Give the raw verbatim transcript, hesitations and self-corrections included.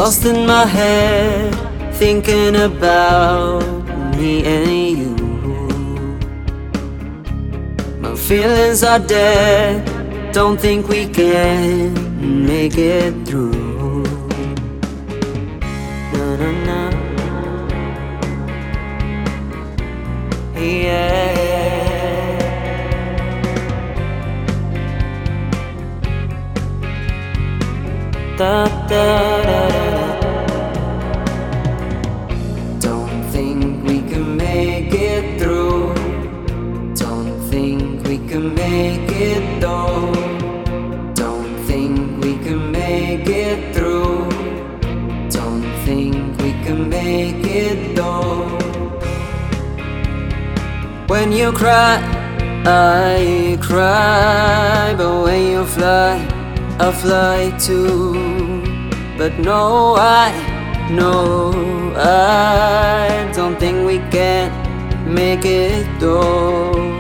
lost in my head, thinking about me and you. My feelings are dead, don't think we can make it through. Na na na. Yeah. Da, da, da, da. Don't think we can make it through. Don't think we can make it though. Don't think we can make it through. Don't think we can make it though. When you cry, I cry, but when you fly, I fly too. But no, I, no, I don't think we can make it though.